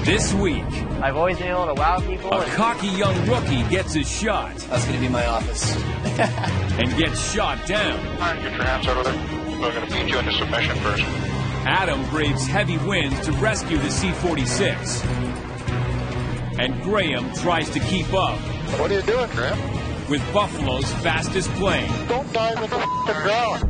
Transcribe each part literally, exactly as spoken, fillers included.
This week, I've always been able to wow people. A cocky young rookie gets his shot. That's going to be my office. And gets shot down. All right, get your hands out of there. We're going to beat you into submission first. Adam braves heavy winds to rescue the C forty-six. And Graham tries to keep up. What are you doing, Graham? With Buffalo's fastest plane. Don't dive in the f***ing ground.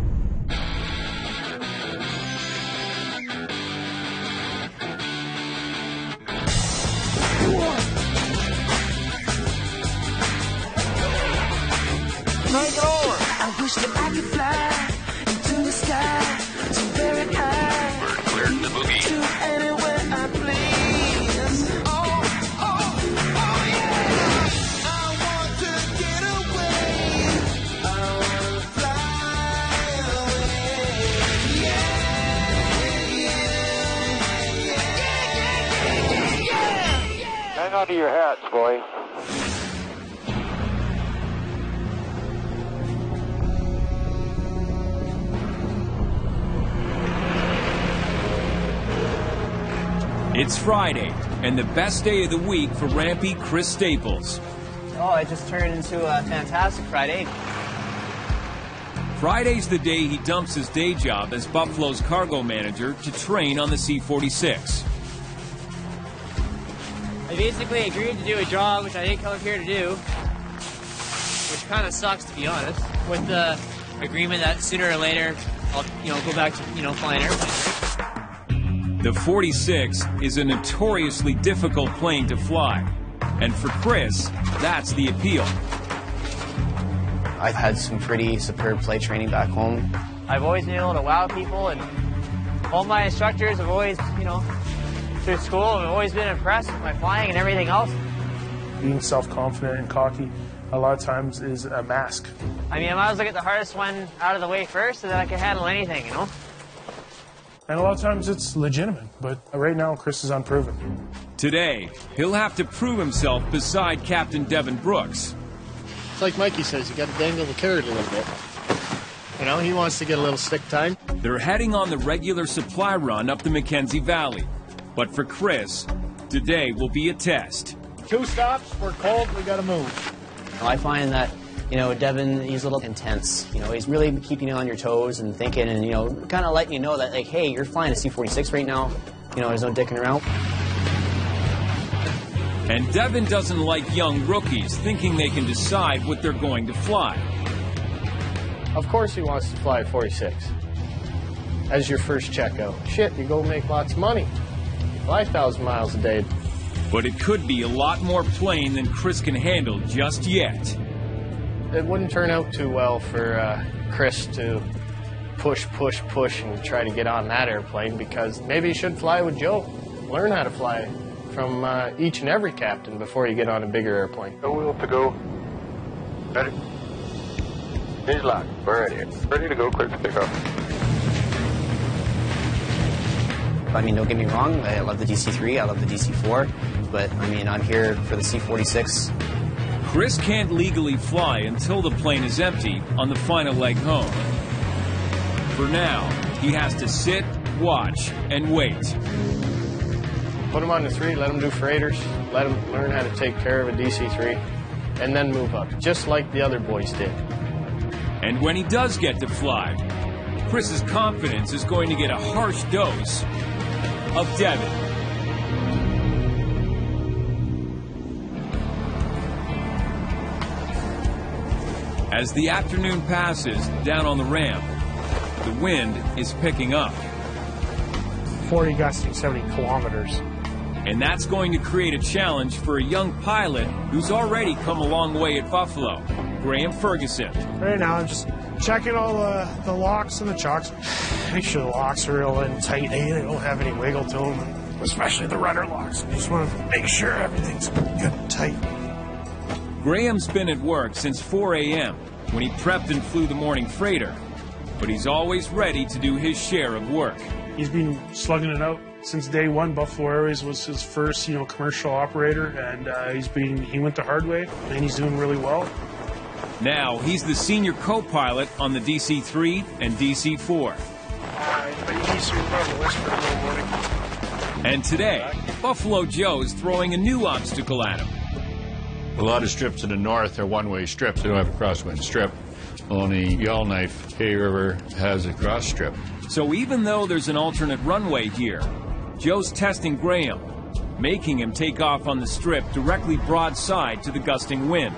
Take it over. I wish that I could fly into the sky so very high. Bird cleared the boogie. To anywhere I please. Oh, oh, oh yeah. I want to get away. I want to fly away. Yeah, yeah, yeah, yeah, yeah, yeah. Hang on to your hats, boy. It's Friday, and the best day of the week for Rampy Chris Staples. Oh, it just turned into a fantastic Friday. Friday's the day he dumps his day job as Buffalo's cargo manager to train on the C forty-six. I basically agreed to do a job which I didn't come up here to do, which kind of sucks, to be honest, with the agreement that sooner or later I'll, you know, go back to, you know, flying airplanes. The forty-six is a notoriously difficult plane to fly, and for Chris, that's the appeal. I've had some pretty superb flight training back home. I've always been able to wow people, and all my instructors have always, you know, through school, have always been impressed with my flying and everything else. Being self-confident and cocky a lot of times is a mask. I mean, I might as well get the hardest one out of the way first so that I can handle anything, you know? And a lot of times it's legitimate, but right now Chris is unproven. Today, he'll have to prove himself beside Captain Devin Brooks. It's like Mikey says, you got to dangle the carrot a little bit. You know, he wants to get a little stick time. They're heading on the regular supply run up the Mackenzie Valley. But for Chris, today will be a test. Two stops, we're cold, we got to move. I find that, you know, Devin, he's a little intense. You know, he's really keeping you on your toes and thinking and, you know, kind of letting you know that, like, hey, you're flying a C forty-six right now. You know, there's no dicking around. And Devin doesn't like young rookies thinking they can decide what they're going to fly. Of course he wants to fly a forty-six. As your first checkout. Shit, you go make lots of money. five thousand miles a day. But it could be a lot more plane than Chris can handle just yet. It wouldn't turn out too well for uh, Chris to push, push, push and try to get on that airplane, because maybe you should fly with Joe. Learn how to fly from uh, each and every captain before you get on a bigger airplane. No wheel to go. Ready? He's locked. We're ready. Ready to go. Quick to pick up. I mean, don't get me wrong, I love the D C three, I love the D C four, but, I mean, I'm here for the C forty-six. Chris can't legally fly until the plane is empty on the final leg home. For now, he has to sit, watch, and wait. Put him on the three, let him do freighters, let him learn how to take care of a D C three, and then move up, just like the other boys did. And when he does get to fly, Chris's confidence is going to get a harsh dose of Devin. As the afternoon passes down on the ramp, the wind is picking up. forty gusting seventy kilometers. And that's going to create a challenge for a young pilot who's already come a long way at Buffalo, Graham Ferguson. Right now I'm just checking all the, the locks and the chocks. Make sure the locks are real and tight. Hey, they don't have any wiggle to them, especially the rudder locks. I just want to make sure everything's good and tight. Graham's been at work since four A M when he prepped and flew the morning freighter, but he's always ready to do his share of work. He's been slugging it out since day one. Buffalo Airways was his first, you know, commercial operator, and uh, he's been he went the hard way, and he's doing really well. Now he's the senior co-pilot on the D C three and D C four. All right, but you need to remember whisper in the morning. And today, Buffalo Joe is throwing a new obstacle at him. A lot of strips to the north are one-way strips. They don't have a crosswind strip. Only Yellowknife Hay River has a cross strip. So even though there's an alternate runway here, Joe's testing Graham, making him take off on the strip directly broadside to the gusting wind.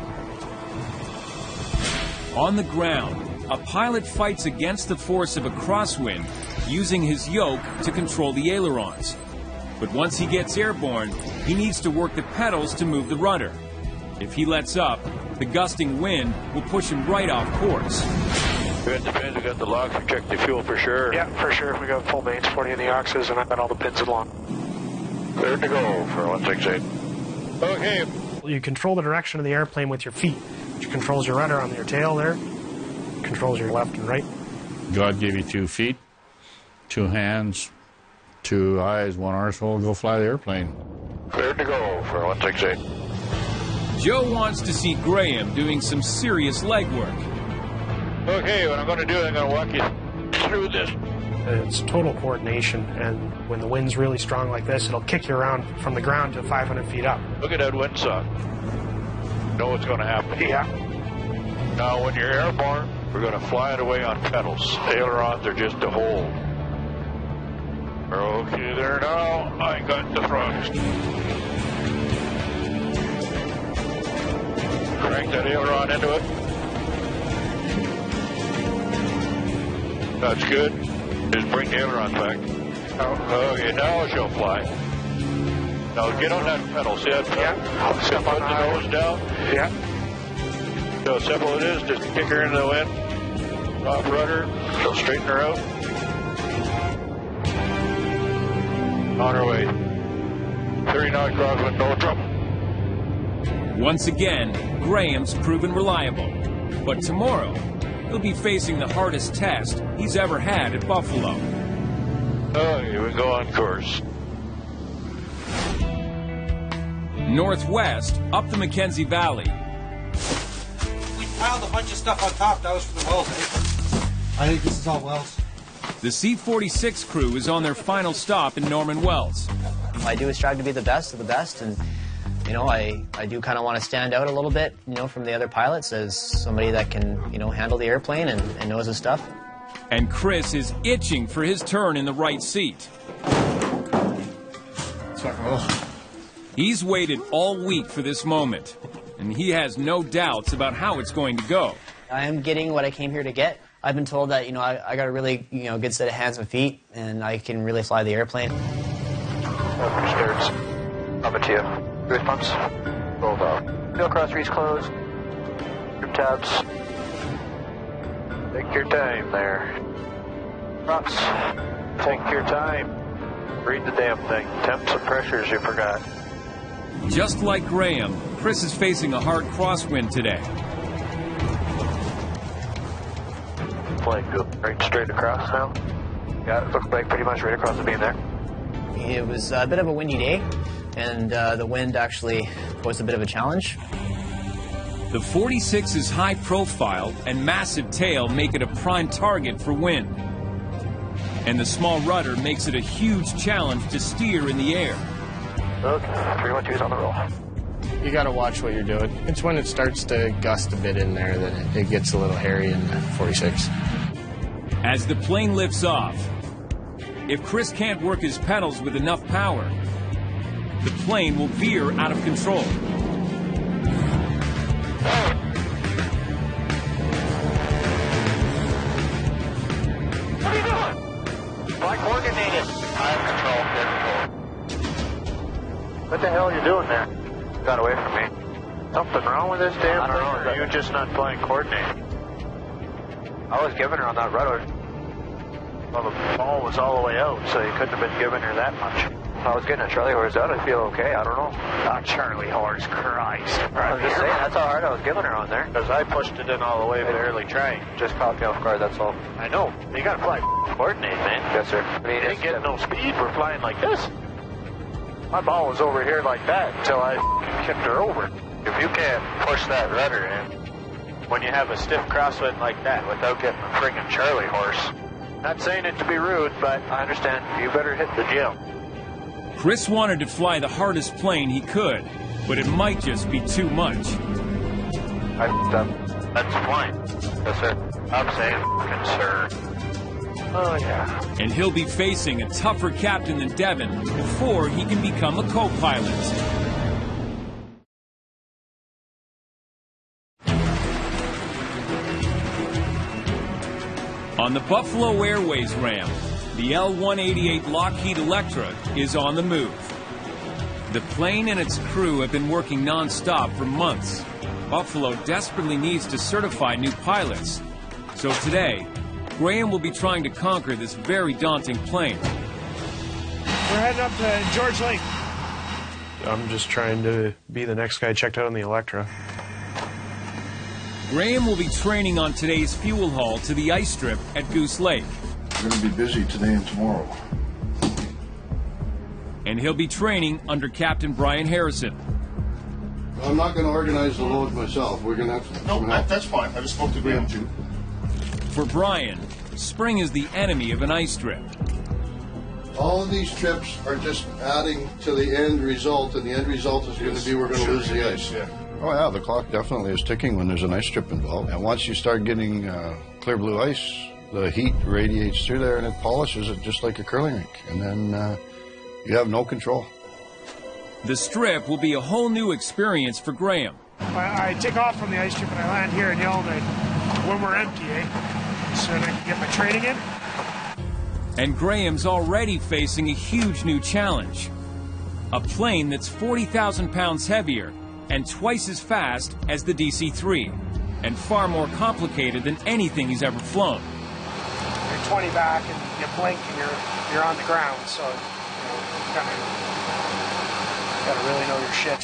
On the ground, a pilot fights against the force of a crosswind using his yoke to control the ailerons. But once he gets airborne, he needs to work the pedals to move the rudder. If he lets up, the gusting wind will push him right off course. We got the pins, we got the locks, we checked the fuel for sure. Yeah, for sure. We got full mains, forty in the oxes, and I've got all the pins along. Cleared to go for one six eight. Okay. You control the direction of the airplane with your feet, which controls your rudder on your tail there, controls your left and right. God gave you two feet, two hands, two eyes, one arsehole. Go fly the airplane. Cleared to go for one six eight. Joe wants to see Graham doing some serious legwork. Okay, what I'm going to do, I'm going to walk you through this. It's total coordination, and when the wind's really strong like this, it'll kick you around from the ground to five hundred feet up. Look at that windsock. Know what's going to happen. Yeah. Now, when you're airborne, we're going to fly it away on pedals. Ailerons are just a hold. Okay, there now. I got the thrust. Crank that aileron into it. That's good. Just bring the aileron back. Okay, now she'll fly. Now get on that pedal. See that pedal? Yeah. Step put the nose down. Yeah. So simple it is. Just kick her into the wind. Off rudder. She'll straighten her out. On her way. thirty knot crosswind, no trouble. Once again, Graham's proven reliable. But tomorrow, he'll be facing the hardest test he's ever had at Buffalo. Okay, we go on course. Northwest, up the Mackenzie Valley. We piled a bunch of stuff on top. That was for the wells, eh? I think this is all wells. The C forty-six crew is on their final stop in Norman Wells. All I do is strive to be the best of the best, and you know, I, I do kind of want to stand out a little bit, you know, from the other pilots as somebody that can, you know, handle the airplane and, and knows his stuff. And Chris is itching for his turn in the right seat. He's waited all week for this moment, and he has no doubts about how it's going to go. I am getting what I came here to get. I've been told that, you know, I, I got a really, you know, good set of hands and feet, and I can really fly the airplane. Open skirts. Up to you. Grease pumps. Roll valve. Fuel cross reach closed. Group tabs. Take your time there. Props. Take your time. Read the damn thing. Temps and pressures you forgot. Just like Graham, Chris is facing a hard crosswind today. Plane go right straight across now. Yeah, it looks like pretty much right across the beam there. It was a bit of a windy day, and uh, the wind actually posed a bit of a challenge. The forty-six's high profile and massive tail make it a prime target for wind. And the small rudder makes it a huge challenge to steer in the air. Okay, three one two's on the roll. You got to watch what you're doing. It's when it starts to gust a bit in there that it, it gets a little hairy in the forty-six. As the plane lifts off, if Chris can't work his pedals with enough power, the plane will veer out of control. What are you doing? Flight coordinated. I have control. What the hell are you doing there? Got away from me. Something wrong with this damn thing? Or are you just not flying coordinated? I was giving her on that rudder. Well, the ball was all the way out, so you couldn't have been giving her that much. If I was getting a Charlie horse out, I'd feel okay. I don't know. Not Charlie horse, Christ. I'm just saying, that's how hard I was giving her on there. Because I pushed it in all the way, barely trying. Just caught me off guard, that's all. I know. You gotta fly coordinate, man. Yes, sir. I mean, you ain't getting no speed for flying like this. My ball was over here like that until I kicked her over. If you can't push that rudder in when you have a stiff crosswind like that without getting a friggin' Charlie horse, not saying it to be rude, but I understand. You better hit the gym. Chris wanted to fly the hardest plane he could, but it might just be too much. I f***ed up. That's fine. Yes, sir. I'm saying concerned. Oh, yeah. And he'll be facing a tougher captain than Devin before he can become a co-pilot. On the Buffalo Airways Ram, the L one eighty-eight Lockheed Electra is on the move. The plane and its crew have been working non-stop for months. Buffalo desperately needs to certify new pilots. So today, Graham will be trying to conquer this very daunting plane. We're heading up to George Lake. I'm just trying to be the next guy checked out on the Electra. Graham will be training on today's fuel haul to the ice strip at Goose Lake. We're going to be busy today and tomorrow. And he'll be training under Captain Brian Harrison. I'm not going to organize the load myself. We're going to have to... No, that, that's fine. I just spoke to Graham, too. For Brian, spring is the enemy of an ice strip. All of these trips are just adding to the end result, and the end result is going to be we're going to lose the ice. Yeah. Oh, yeah, the clock definitely is ticking when there's an ice strip involved. And once you start getting uh, clear blue ice, the heat radiates through there and it polishes it just like a curling rink. And then uh, you have no control. The strip will be a whole new experience for Graham. I, I take off from the ice strip and I land here in Yellowknife when we're empty, eh? So that I can get my training in. And Graham's already facing a huge new challenge. A plane that's forty thousand pounds heavier and twice as fast as the D C three, and far more complicated than anything he's ever flown. You're twenty back and you blink and you're you're on the ground, so you know, you gotta, gotta really know your shit.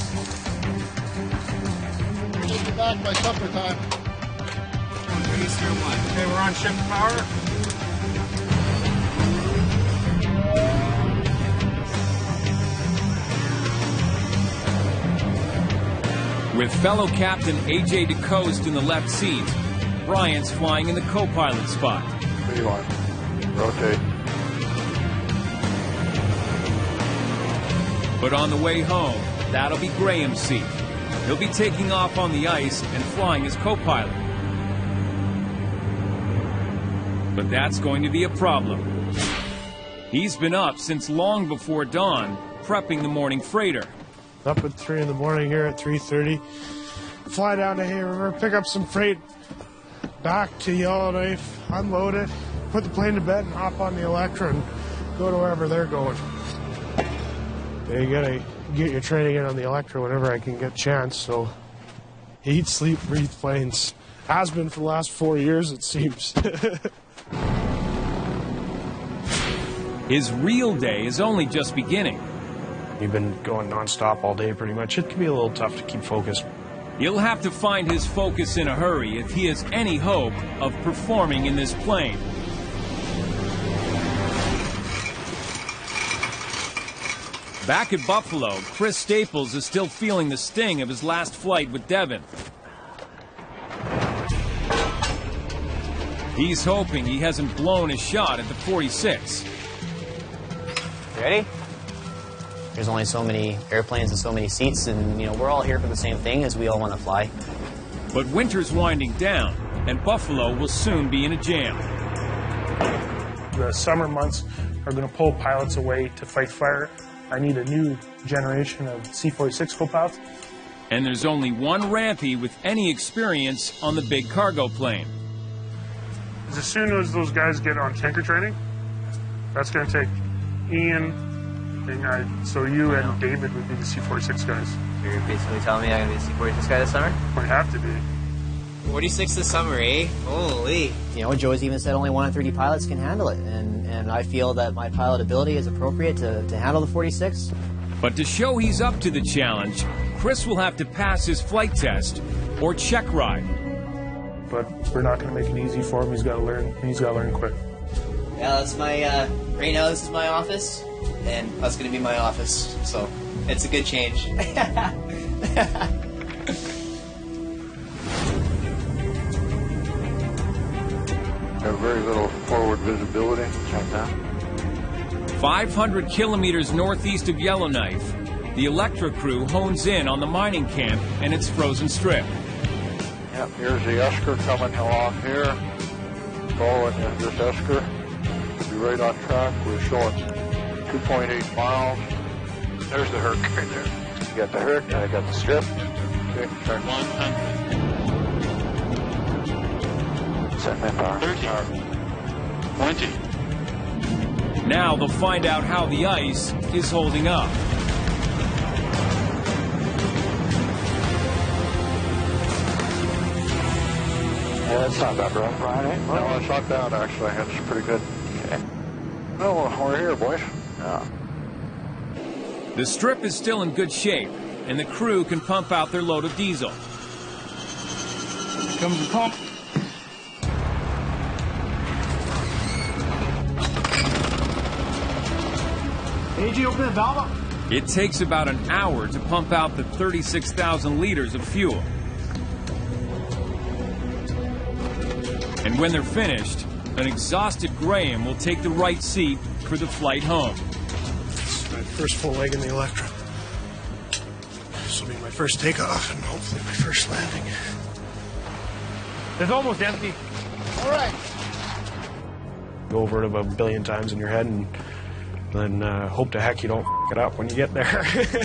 Take you back by supper time. Okay, we're on shift power. With fellow captain A J DeCoste in the left seat, Brian's flying in the co-pilot spot. Three line. Rotate. But on the way home, that'll be Graham's seat. He'll be taking off on the ice and flying as co-pilot. But that's going to be a problem. He's been up since long before dawn, prepping the morning freighter. Up at three in the morning here at three thirty. Fly down to Hay River, pick up some freight, back to Yellowknife, unload it, put the plane to bed and hop on the Electra and go to wherever they're going. You gotta get your training in on the Electra whenever I can get a chance, so eat, sleep, breathe planes. Has been for the last four years, it seems. His real day is only just beginning. You've been going nonstop all day pretty much. It can be a little tough to keep focused. He'll have to find his focus in a hurry if he has any hope of performing in this plane. Back at Buffalo, Chris Staples is still feeling the sting of his last flight with Devin. He's hoping he hasn't blown his shot at the forty-six. Ready? There's only so many airplanes and so many seats, and you know we're all here for the same thing, as we all want to fly. But winter's winding down, and Buffalo will soon be in a jam. The summer months are going to pull pilots away to fight fire. I need a new generation of C forty-six co-pilots. And there's only one Rampy with any experience on the big cargo plane. As soon as those guys get on tanker training, that's going to take Ian. And I, so you and David would be the C forty-six guys. So you're basically telling me I'm going to be the C forty-six guy this summer? Might have to be. forty-six this summer, eh? Holy. You know, Joe's even said only one in thirty pilots can handle it, and, and I feel that my pilot ability is appropriate to, to handle the forty-six. But to show he's up to the challenge, Chris will have to pass his flight test or check ride. But we're not going to make it easy for him. He's got to learn. He's got to learn quick. Yeah, that's my, uh, right now this is my office, and that's going to be my office, so it's a good change. Have very little forward visibility. Check that. five hundred kilometers northeast of Yellowknife, the Electra crew hones in on the mining camp and its frozen strip. Yep, here's the esker coming along here. Following this esker. Be right on track. We're showing two point eight miles. There's the Herc right there. You got the Herc, and I got the strip. Okay, turn one. Set my power. thirty. twenty. Now they'll find out how the ice is holding up. Yeah, that's not that rough, Brian, eh? No, it's not bad, actually. It's pretty good. Okay. Well, we're here, boys. Yeah. The strip is still in good shape, and the crew can pump out their load of diesel. Here comes the pump. A J, open the valve up. It takes about an hour to pump out the thirty-six thousand liters of fuel. And when they're finished, an exhausted Graham will take the right seat for the flight home. It's my first full leg in the Electra. This will be my first takeoff and hopefully my first landing. It's almost empty. All right. Go over it about a billion times in your head and then uh, hope to heck you don't f it up when you get there.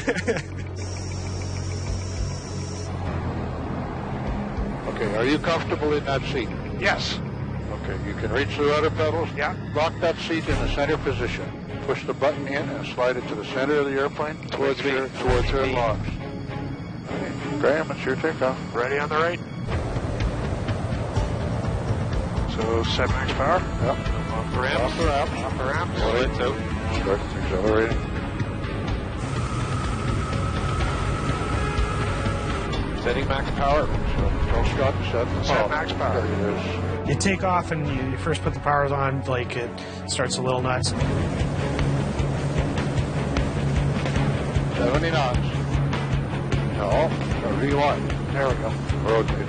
Okay, are you comfortable in that seat? Yes. Okay, you can reach the rudder pedals. Yeah. Lock that seat in the center position. Push the button in and slide it to the center of the airplane towards your towards your logs. Okay. Graham, it's your takeoff. Ready on the right. So set max power. Yep. Off the ramp. Off the ramp. Off the ramp. Lights out. Start accelerating. Setting max power. So tell Scott to set. Set Oh, max power. there it is. You take off and you, you first put the powers on, like it starts a little nuts. seventy knots. No, rewind. There we go. Rotate.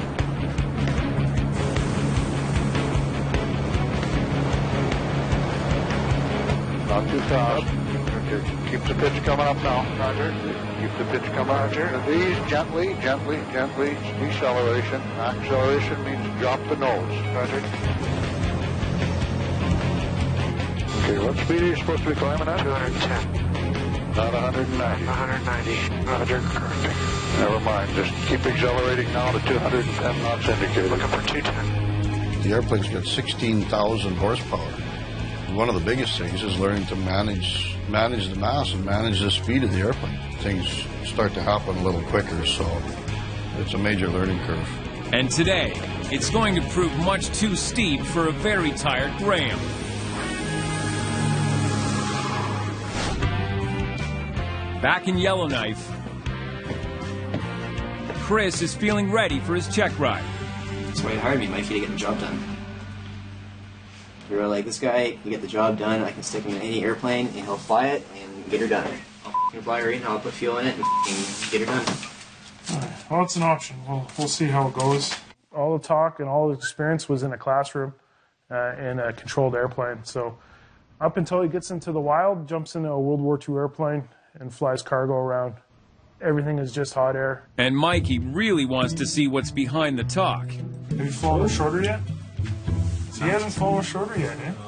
Not too fast. Okay. Keep the pitch coming up now, Roger. Keep the pitch coming up. Roger. And these gently, gently, gently. Deceleration. Acceleration means drop the nose. Roger. Okay, what speed are you supposed to be climbing at? two hundred ten. Not one hundred ninety. one hundred ninety. Roger. Correct. Never mind. Just keep accelerating now to two hundred ten knots indicated. Looking for two ten. The airplane's got sixteen thousand horsepower. One of the biggest things is learning to manage manage the mass and manage the speed of the airplane. Things start to happen a little quicker, so it's a major learning curve. And today, it's going to prove much too steep for a very tired Graham. Back in Yellowknife, Chris is feeling ready for his check ride. That's why he hired me, Mikey, to get the job done. We were like, this guy, you get the job done, I can stick him in any airplane, and he'll fly it, and get her done. I'll f***ing fly her in, I'll put fuel in it, and f***ing get her done. Well, it's an option. We'll, we'll see how it goes. All the talk and all the experience was in a classroom uh, in a controlled airplane. So up until he gets into the wild, jumps into a World War Two airplane and flies cargo around. Everything is just hot air. And Mikey really wants to see what's behind the talk. Have you flown with Shorter yet? So he hasn't flown with Shorter yet, eh?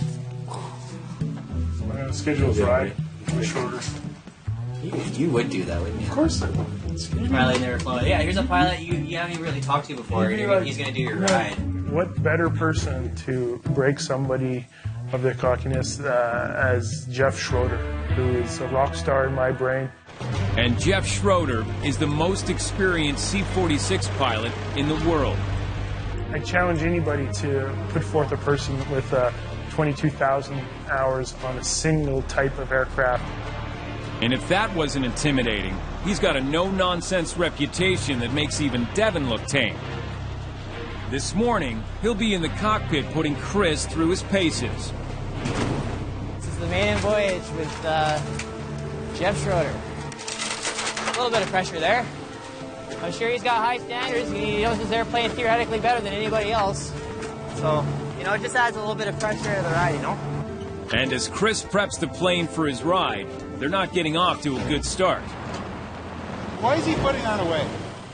I'm going to schedule a ride with Shorter. You, you would do that, wouldn't you? Of course I would. Pilot never flown. Yeah, here's a pilot you, you haven't even really talked to before. You're, he's going to do your ride. What better person to break somebody of their cockiness uh, as Jeff Schroeder, who is a rock star in my brain. And Jeff Schroeder is the most experienced C forty-six pilot in the world. I challenge anybody to put forth a person with uh, twenty-two thousand hours on a single type of aircraft. And if that wasn't intimidating, he's got a no-nonsense reputation that makes even Devin look tame. This morning, he'll be in the cockpit putting Chris through his paces. This is the maiden voyage with uh, Jeff Schroeder. A little bit of pressure there. I'm sure he's got high standards. He knows his airplane theoretically better than anybody else. So, you know, it just adds a little bit of pressure to the ride, you know? And as Chris preps the plane for his ride, they're not getting off to a good start. Why is he putting on away?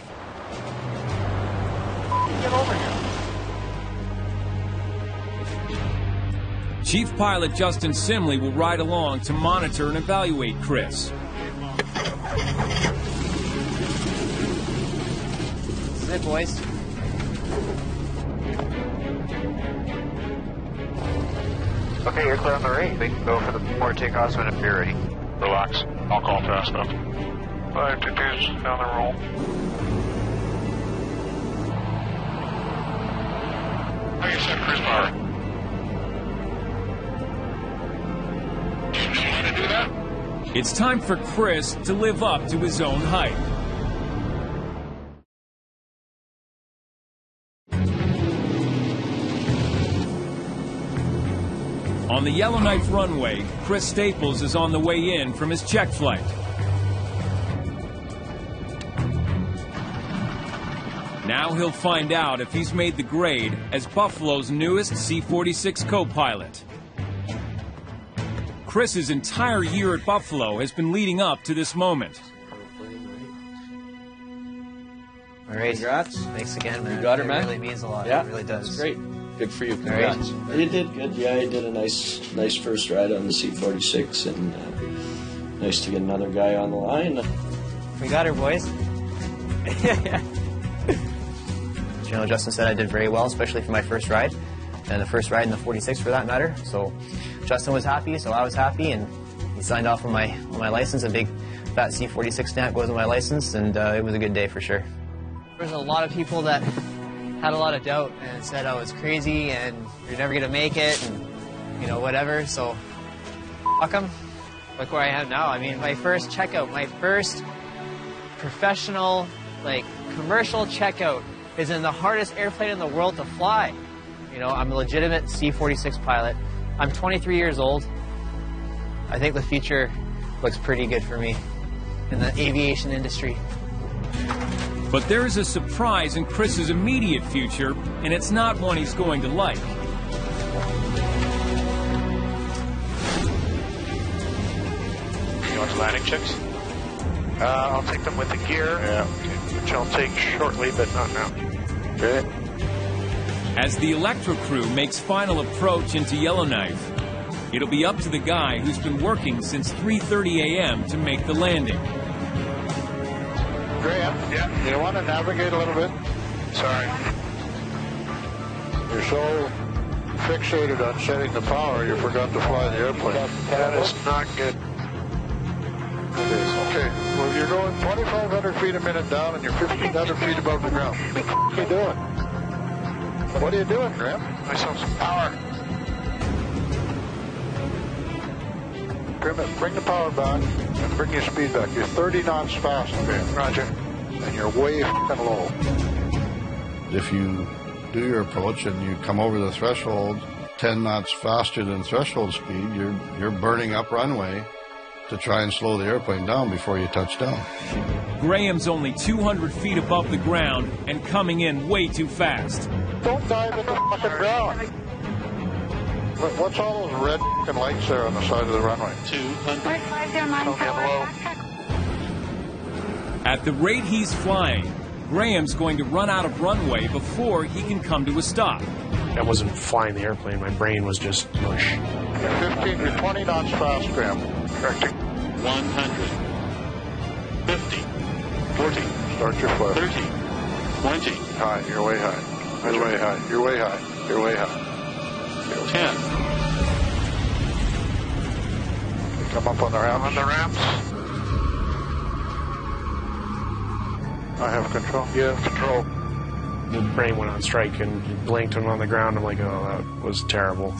Get over here. Chief Pilot Justin Simley will ride along to monitor and evaluate Chris. This is it, boys. Okay, you're clear on the rate. We can go for the port takeoffs whenever you're ready. Relax. I'll call fast enough. Five two two's down the roll. How you set cruise power? Do you know how to do that? It's time for Chris to live up to his own hype. On the Yellowknife runway, Chris Staples is on the way in from his check flight. Now he'll find out if he's made the grade as Buffalo's newest C forty-six co-pilot. Chris's entire year at Buffalo has been leading up to this moment. All right. Congrats. Thanks again, man. You got it, man. It really means a lot. Yeah, It really does. That's great. Good for you. All right. Congrats. You did good. Yeah, you did a nice, nice first ride on the C forty-six, and uh, nice to get another guy on the line. We got her, boys. You know, Justin said I did very well, especially for my first ride, and the first ride in the forty-six for that matter. So Justin was happy, so I was happy, and he signed off on my on my license. A big fat C forty-six stamp goes on my license, and uh, it was a good day for sure. There's a lot of people that had a lot of doubt and said I was crazy and you're never gonna make it, and you know, whatever. So fuck 'em. Look where I am now. I mean, my first checkout, my first professional, like, commercial checkout is in the hardest airplane in the world to fly. You know, I'm a legitimate C forty-six pilot. I'm twenty-three years old. I think the future looks pretty good for me in the aviation industry. But there is a surprise in Chris's immediate future, and it's not one he's going to like. You want the landing checks? Uh, I'll take them with the gear. Yeah. Which I'll take shortly, but not now. Okay. As the Electra crew makes final approach into Yellowknife, it'll be up to the guy who's been working since three thirty a m to make the landing. Graham, yeah. You want to navigate a little bit? Sorry. You're so fixated on setting the power, you forgot to fly the airplane. That is not good. It is. Okay. Well, you're going twenty-five hundred feet a minute down, and you're fifteen hundred feet above the ground. What are you doing? What are you doing, Graham? Myself some power. Grim, bring the power back and bring your speed back. You're thirty knots fast, man. Roger. And you're way f***ing low. If you do your approach and you come over the threshold ten knots faster than threshold speed, you're you're burning up runway to try and slow the airplane down before you touch down. Graham's only two hundred feet above the ground and coming in way too fast. Don't dive in the fucking ground. What- What's all those red fucking lights there on the side of the runway? two hundred. At the rate he's flying, Graham's going to run out of runway before he can come to a stop. I wasn't flying the airplane. My brain was just mush. You're fifteen, you're twenty knots fast, Graham. Correcting. one hundred. fifty. forty. Start your flip. thirty. twenty. High, you're way high. You're way high. You're way high. You're way high. ten. Come up on the ramps. On the ramps. I have control. You have control. The brain went on strike and blinked when on the ground. I'm like, oh, that was terrible.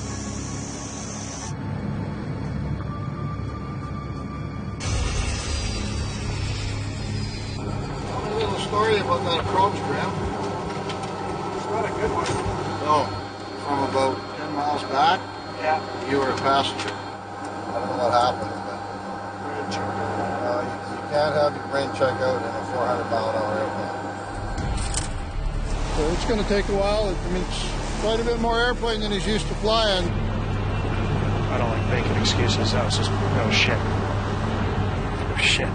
A little story about that approach, Graham. It's not a good one. No. From about ten miles back, yeah. You were a passenger. I don't know what happened, but uh, you, you can't have your brain check out in a four hundred mile an hour airplane. So it's going to take a while. I mean, it's quite a bit more airplane than he's used to flying. I don't like making excuses. That was just, that was shit. That was shit.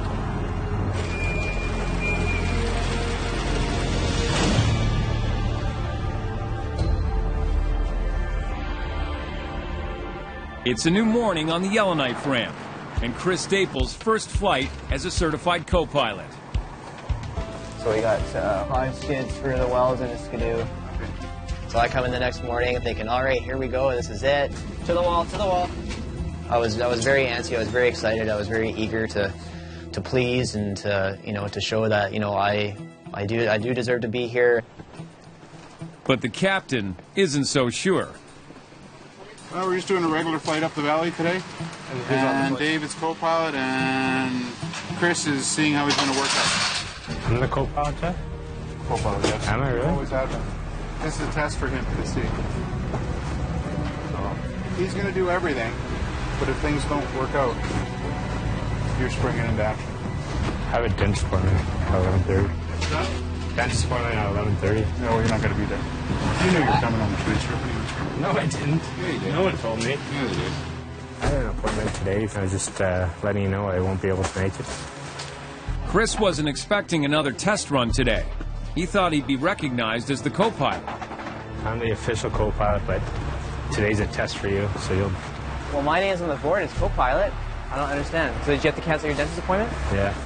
It's a new morning on the Yellowknife ramp, and Chris Staples' first flight as a certified co-pilot. So we got uh, five skids for the wells and a skidoo. So I come in the next morning thinking, all right, here we go, this is it. To the wall, to the wall. I was I was very antsy, I was very excited, I was very eager to to please and to, you know, to show that, you know, I I do I do deserve to be here. But the captain isn't so sure. Well, we're just doing a regular flight up the valley today. And, and David's co-pilot, and Chris is seeing how he's going to work out. I'm the co-pilot, Jeff? Co-pilot, yes. Am I really? Always have been. This is a test for him to see. So, he's going to do everything, but if things don't work out, you're springing into action. I have a dentist appointment at eleven thirty. What's that? Dentist appointment at eleven thirty. No, you're not going to be there. You knew you were coming on the tree strip. No, I didn't. Yeah, you did. No one told me. Yeah, you did. I had an appointment today, so I was just uh, letting you know I won't be able to make it. Chris wasn't expecting another test run today. He thought he'd be recognized as the co-pilot. I'm the official co-pilot, but today's a test for you, so you'll... Well, my name's on the board, it's co-pilot. I don't understand. So did you have to cancel your dentist appointment? Yeah.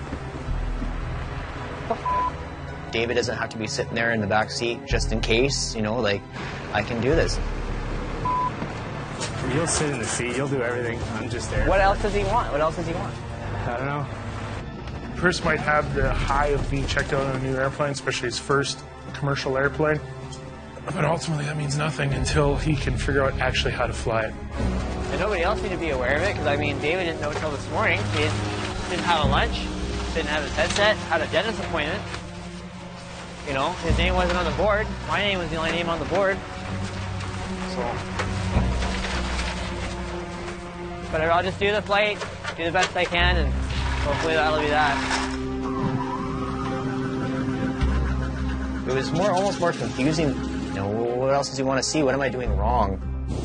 David doesn't have to be sitting there in the back seat just in case, you know, like, I can do this. You'll sit in the seat, you'll do everything. I'm just there. What else does he want? What else does he want? I don't know. Chris might have the high of being checked out on a new airplane, especially his first commercial airplane. But ultimately, that means nothing until he can figure out actually how to fly it. And nobody else need to be aware of it, because, I mean, David didn't know until this morning. He didn't, didn't have a lunch, didn't have his headset, had a dentist appointment. You know, his name wasn't on the board. My name was the only name on the board. So... But I'll just do the flight, do the best I can, and hopefully that'll be that. It was more, almost more confusing. You know, what else does he want to see? What am I doing wrong?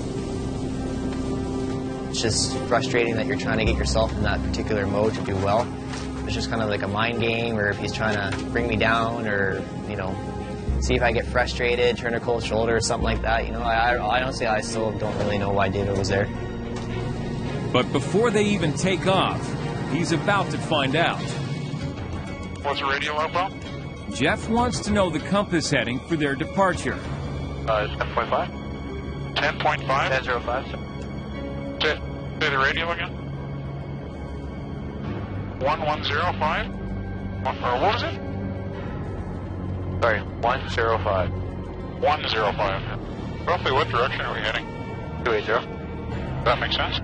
It's just frustrating that you're trying to get yourself in that particular mode to do well. It's just kind of like a mind game, or if he's trying to bring me down, or, you know, see if I get frustrated, turn a cold shoulder, or something like that. You know, I, I honestly, I still don't really know why David was there. But before they even take off, he's about to find out. What's the radio outbound? Jeff wants to know the compass heading for their departure. Uh, ten point five. ten point five? ten oh five. Say, say the radio again. one one zero five? One, or what was it? Sorry, one zero five. one zero five. Roughly what direction are we heading? two eighty. Does that make sense?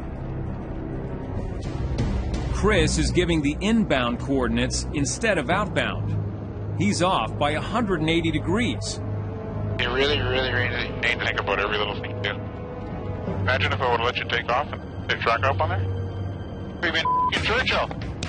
Chris is giving the inbound coordinates instead of outbound. He's off by one hundred eighty degrees. You really, really, really need to think about every little thing you do. Imagine if I would have let you take off and they track up on there. We've been in Churchill.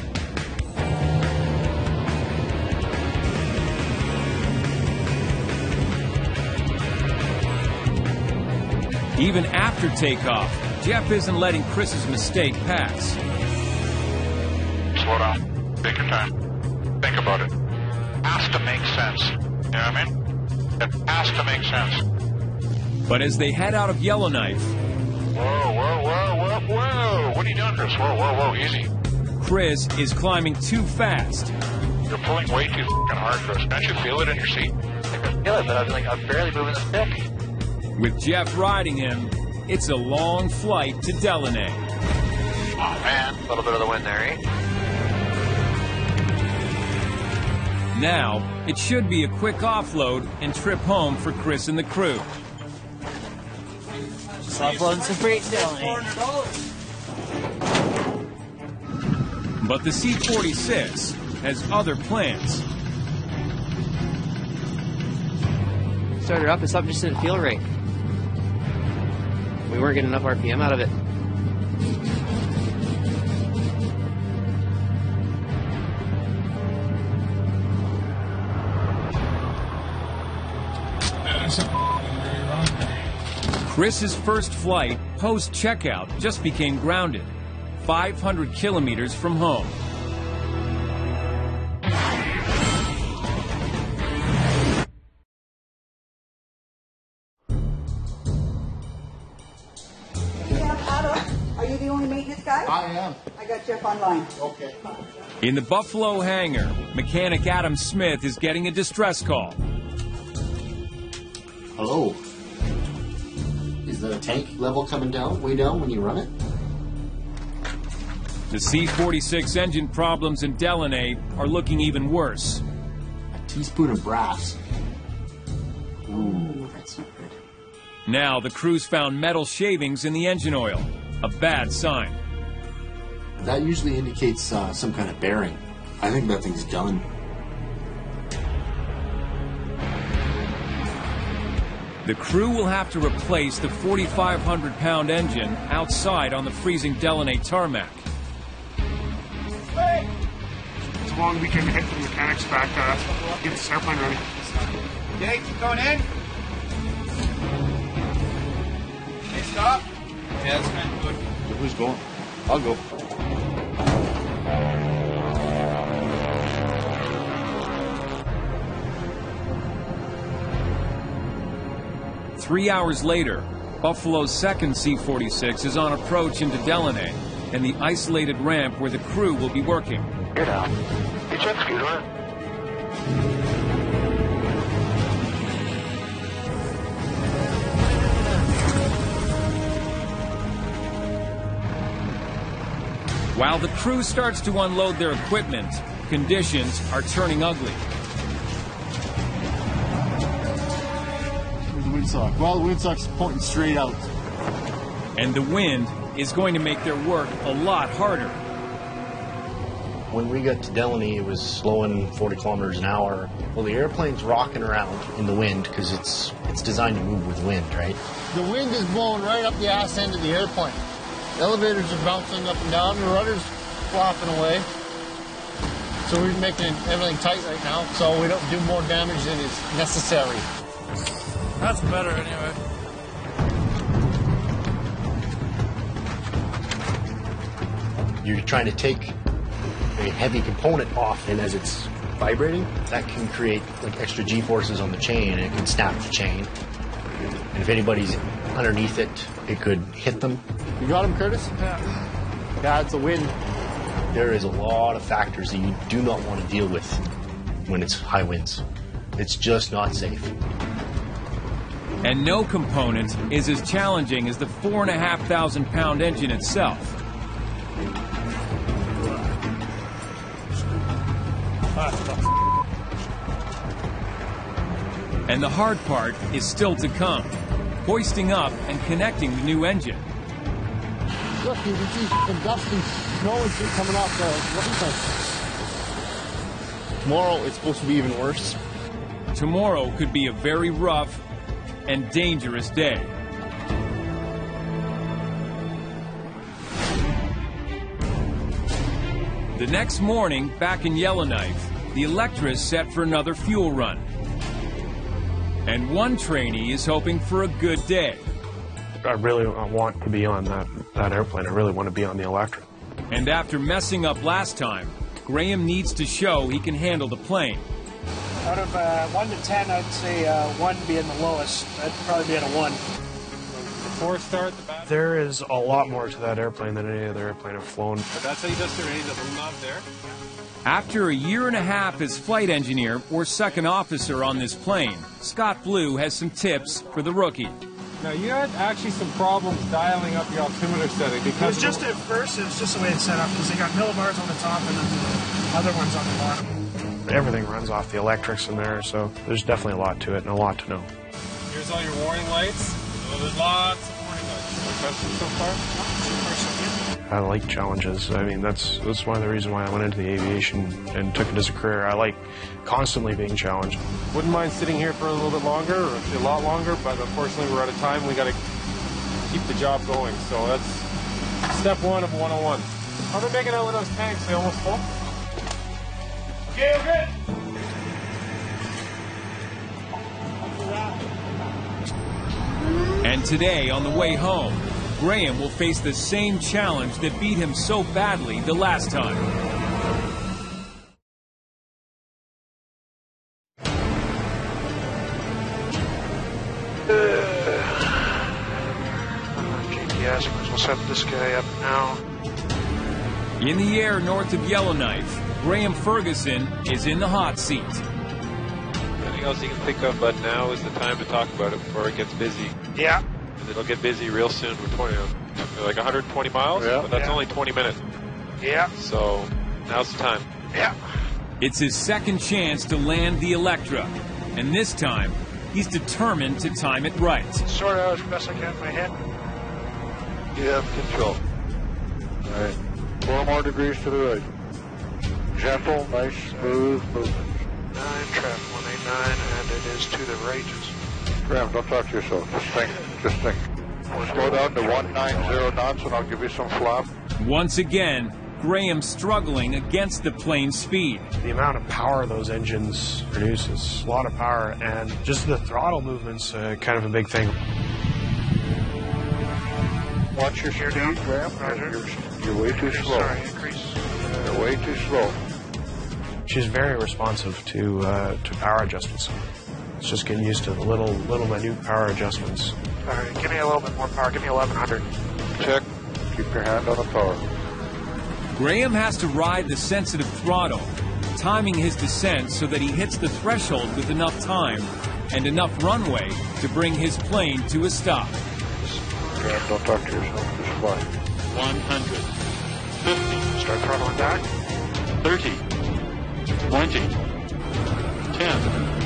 Even after takeoff, Jeff isn't letting Chris's mistake pass. Slow down. Take your time. Think about it. Has to make sense. You know what I mean? It has to make sense. But as they head out of Yellowknife... Whoa, whoa, whoa, whoa, whoa! What are you doing, Chris? Whoa, whoa, whoa, easy. Chris is climbing too fast. You're pulling way too f***ing hard, Chris. Can't you feel it in your seat? I can feel it, but I'm like, I'm barely moving the stick. With Jeff riding him, it's a long flight to Delaney. Oh, man. A little bit of the wind there, eh? Now, it should be a quick offload and trip home for Chris and the crew. Just offloading some freight to But the C forty-six has other plans. Started up, it's up, just didn't feel right. We weren't getting enough R P M out of it. Chris's first flight post-checkout just became grounded, five hundred kilometers from home. Are you the only maintenance guy? I am. I got Jeff online. Okay. In the Buffalo hangar, mechanic Adam Smith is getting a distress call. Hello. Is the tank level coming down, way down when you run it? The C forty-six engine problems in Delaney are looking even worse. A teaspoon of brass. Ooh, that's not good. Now the crew's found metal shavings in the engine oil, a bad sign. That usually indicates uh, some kind of bearing. I think that thing's done. The crew will have to replace the forty-five hundred pound engine outside on the freezing Delaney tarmac. It's a long weekend ahead for the mechanics back. Uh, get this airplane ready. Okay, keep going in. Okay, stop. Yeah, that's kind of good. Who's going? I'll go. Three hours later, Buffalo's second C forty-six is on approach into Delaney and the isolated ramp where the crew will be working. Get out. Get jet ski, right? While the crew starts to unload their equipment, conditions are turning ugly. Where's the windsock? Well, the windsock's pointing straight out. And the wind is going to make their work a lot harder. When we got to Delaney, it was blowing forty kilometers an hour. Well, the airplane's rocking around in the wind because it's it's designed to move with wind, right? The wind is blowing right up the ass end of the airplane. The elevators are bouncing up and down, the rudder's flopping away. So we're making everything tight right now, so we don't do more damage than is necessary. That's better anyway. You're trying to take a heavy component off, and as it's vibrating, that can create like extra G-forces on the chain, and it can snap the chain. And if anybody's underneath it, it could hit them. You got him, Curtis? Yeah. Yeah, it's a wind. There is a lot of factors that you do not want to deal with when it's high winds. It's just not safe. And no component is as challenging as the four and a half thousand pound engine itself. And the hard part is still to come, hoisting up and connecting the new engine. Look, you can see some dust and snow and shit coming off the thing. Tomorrow it's supposed to be even worse. Tomorrow could be a very rough and dangerous day. The next morning, back in Yellowknife, the Electra is set for another fuel run. And one trainee is hoping for a good day. I really want to be on that, that airplane. I really want to be on the Electra. And after messing up last time, Graham needs to show he can handle the plane. Out of uh, one to ten, I'd say uh, one being the lowest. I'd probably be at a one. Four star at the back. There is a lot more to that airplane than any other airplane I've flown. But that's how you just arrange the knob there. After a year and a half as flight engineer or second officer on this plane, Scott Blue has some tips for the rookie. Now, you had actually some problems dialing up your altimeter setting because... It was just at first, it was just the way it's set up, because they got millibars on the top and then the other ones on the bottom. Everything runs off the electrics in there, so there's definitely a lot to it and a lot to know. Here's all your warning lights. So there's lots of warning lights. Any questions so far? I like challenges. I mean, that's that's one of the reasons why I went into the aviation and took it as a career. I like constantly being challenged. Wouldn't mind sitting here for a little bit longer, or a lot longer, but unfortunately we're out of time. We got to keep the job going. So that's step one of one oh one. How are they making out with those tanks? They almost full? Okay, okay. And today, on the way home, Graham will face the same challenge that beat him so badly the last time. G P S, we'll set this guy up now. In the air north of Yellowknife, Graham Ferguson is in the hot seat. Anything else you can think of, but now is the time to talk about it before it gets busy. Yeah. And it'll get busy real soon. We're twenty, like one hundred twenty miles, Yeah. but that's Yeah. only twenty minutes. Yeah. So now's the time. Yeah. It's his second chance to land the Electra, and this time he's determined to time it right. Sort out as best I can in my head. You have control. All right. Four more degrees to the right. Gentle, nice, smooth movement. Nine, traffic one eighty-nine, and it is to the right. Graham, don't talk to yourself. Just think. Just think. Slow down to one ninety knots, and I'll give you some flap. Once again, Graham struggling against the plane's speed. The amount of power those engines produce is a lot of power, and just the throttle movement's uh, kind of a big thing. Watch your speed, Graham. You're, you're way too slow. Sorry, increase. You're way too slow. She's very responsive to uh, to power adjustments. It's just getting used to the little little minute power adjustments. All right, give me a little bit more power. Give me eleven hundred. Check. Keep your hand on the power. Graham has to ride the sensitive throttle, timing his descent so that he hits the threshold with enough time and enough runway to bring his plane to a stop. Graham, don't talk to yourself. Just fly. one hundred fifty. Start throttling back. thirty. twenty. ten.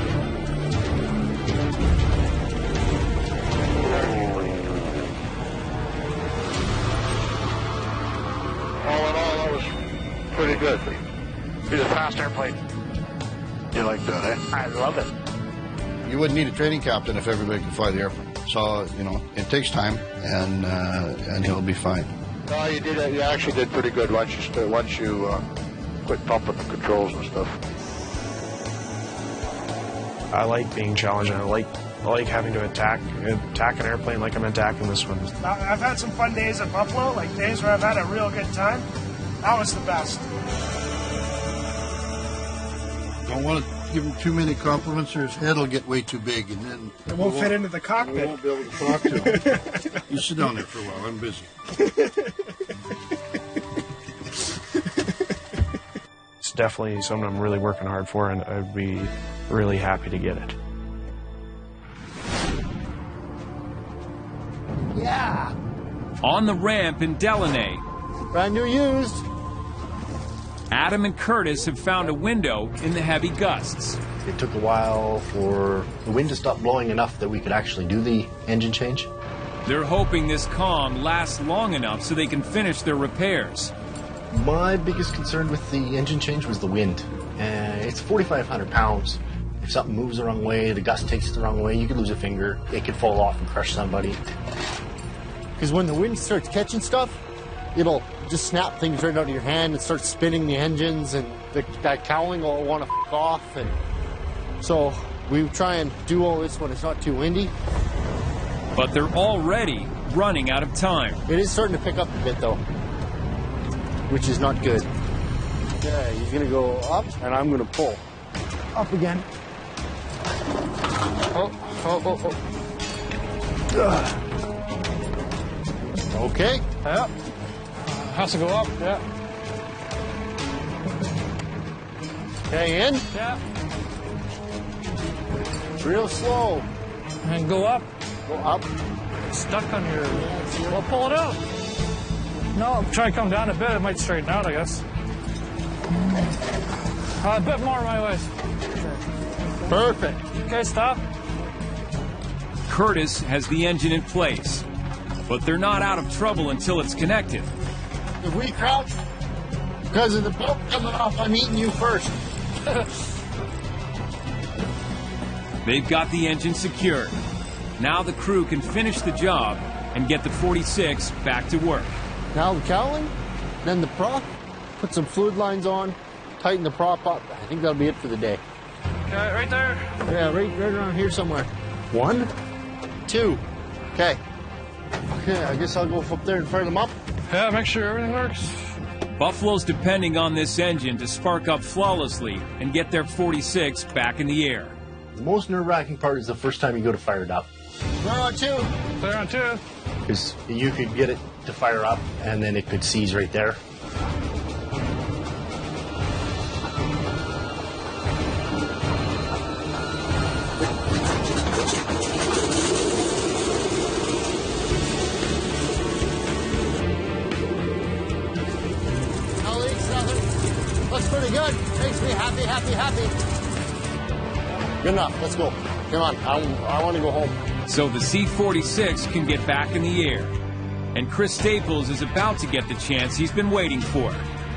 All in all, that was pretty good. It's a fast airplane. You like that, eh? I love it. You wouldn't need a training captain if everybody could fly the airplane. So, you know, it takes time, and uh, and he'll be fine. No, you did. You actually did pretty good once you st- once you uh, quit pumping the controls and stuff. I like being challenged. I like I like having to attack attack an airplane like I'm attacking this one. I've had some fun days at Buffalo, like days where I've had a real good time. That was the best. Don't want to give him too many compliments, or his head will get way too big, and then It won't we fit into the cockpit. We won't be able to talk to him. You sit down there for a while. I'm busy. It's definitely something I'm really working hard for, and I'd be really happy to get it. Yeah. On the ramp in Delaney, Brand new used. Adam and Curtis have found a window in the heavy gusts. It took a while for the wind to stop blowing enough that we could actually do the engine change. They're hoping this calm lasts long enough so they can finish their repairs. My biggest concern with the engine change was the wind. Uh, it's forty-five hundred pounds. If something moves the wrong way, the gust takes it the wrong way, you could lose a finger. It could fall off and crush somebody. Because when the wind starts catching stuff, it'll just snap things right out of your hand and start spinning the engines, and the, that cowling will want to f off. And so we try and do all this when it's not too windy. But they're already running out of time. It is starting to pick up a bit, though, which is not good. Okay, he's going to go up, and I'm going to pull. Up again. Oh, oh, oh, oh. Ugh. Okay. Yep. Has to go up, yeah. Okay, in. Yeah. Real slow. And go up. Go up. It's stuck on your... Well, pull it out. No, try to come down a bit. It might straighten out, I guess. Uh, a bit more my way. Perfect. Okay, stop. Curtis has the engine in place, but they're not out of trouble until it's connected. If we crouch, because of the boat coming off, I'm eating you first. They've got the engine secured. Now the crew can finish the job and get the forty-six back to work. Now the cowling, then the prop, put some fluid lines on, tighten the prop up. I think that'll be it for the day. Okay, right there. Yeah, right, right around here somewhere. One, two. Okay. Okay, I guess I'll go up there and fire them up. Yeah, make sure everything works. Buffalo's depending on this engine to spark up flawlessly and get their forty-six back in the air. The most nerve-wracking part is the first time you go to fire it up. Clear on two. Clear on two. Because you could get it to fire up, and then it could seize right there. No leaks, nothing. Looks pretty good. Makes me happy, happy, happy. Good enough. Let's go. Come on. I, I want to go home. So the C forty-six can get back in the air. And Chris Staples is about to get the chance he's been waiting for.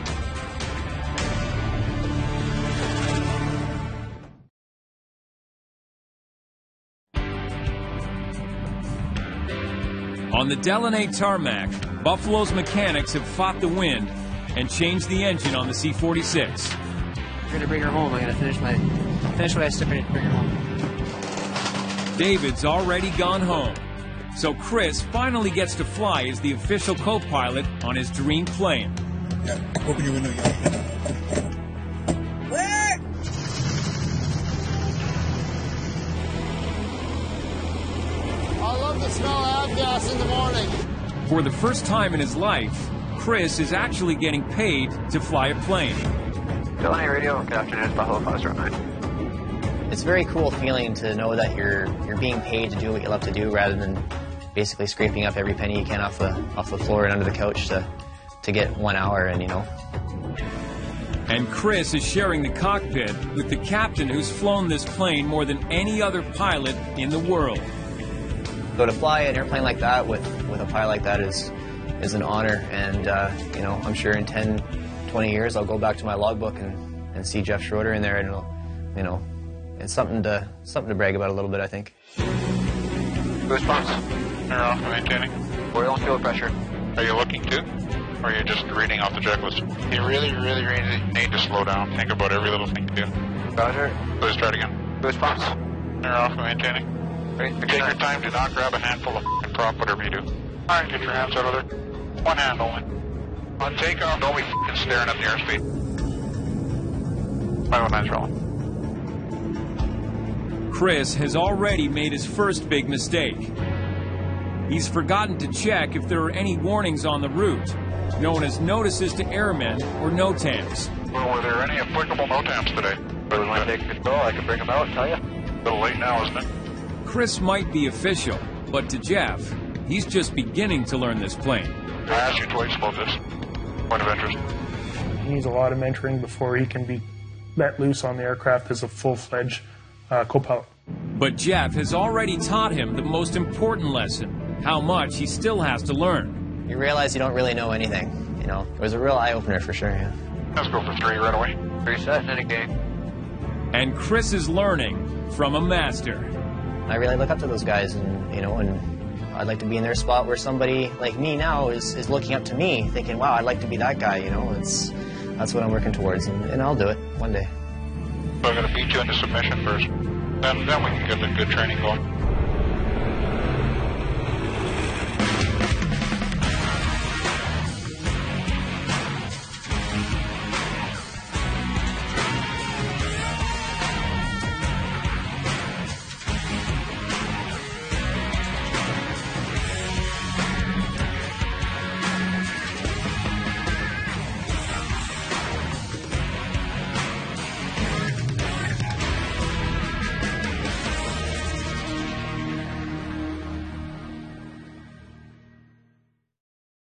On the Delaney tarmac, Buffalo's mechanics have fought the wind and changed the engine on the C forty-six. I'm going to bring her home. I'm going to finish my finish what I started to bring her home. David's already gone home. So Chris finally gets to fly as the official co-pilot on his dream plane. Yeah, open your window. Yeah. I love the smell of avgas in the morning. For the first time in his life, Chris is actually getting paid to fly a plane. Delaney Radio, good afternoon, it's Buffalo Foster nine. It's a very cool feeling to know that you're you're being paid to do what you love to do rather than basically scraping up every penny you can off the off the floor and under the couch to to get one hour and you know. And Chris is sharing the cockpit with the captain who's flown this plane more than any other pilot in the world. So to fly an airplane like that with, with a pilot like that is is an honor, and uh, you know, I'm sure in ten, twenty years I'll go back to my logbook and, and see Jeff Schroeder in there, and it'll, you know, it's something to something to brag about a little bit, I think. Response. You're off maintaining. Oil and fuel pressure. Are you looking to? Or are you just reading off the checklist? You really, really, really need to slow down. Think about every little thing you do. Roger. Let's try it again. Response. You're off maintaining. Great. Take your time. Do not grab a handful of f***ing prop, whatever you do. All right, get your hands out of there. One hand only. On takeoff, don't be f***ing staring at the airspeed. five oh nine's rolling. Chris has already made his first big mistake. He's forgotten to check if there are any warnings on the route, known as notices to airmen or NOTAMs. Well, were there any applicable NOTAMs today? But when I take control, I can bring them out and tell you. A little late now, isn't it? Chris might be official, but to Jeff, he's just beginning to learn this plane. I asked you twice about this. Point of interest. He needs a lot of mentoring before he can be let loose on the aircraft as a full-fledged uh, co-pilot. But Jeff has already taught him the most important lesson, how much he still has to learn. You realize you don't really know anything, you know. It was a real eye-opener for sure, yeah. Let's go for three right away. Three set and a game. And Chris is learning from a master. I really look up to those guys, and, you know, and I'd like to be in their spot where somebody like me now is, is looking up to me, thinking, wow, I'd like to be that guy, you know. It's, that's what I'm working towards, and, and I'll do it one day. So I'm going to beat you into submission first. Then, then we can get the good training going.